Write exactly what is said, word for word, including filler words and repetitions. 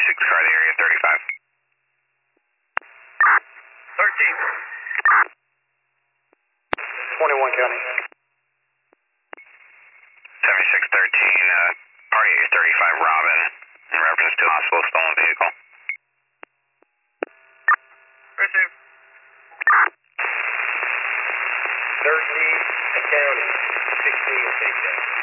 seventy-six, try the area thirty-five. thirteen. twenty-one County. seventy-six thirteen, uh, party area thirty-five, Robin, in reference to possible stolen vehicle. Receive. thirteen County. sixteen State County.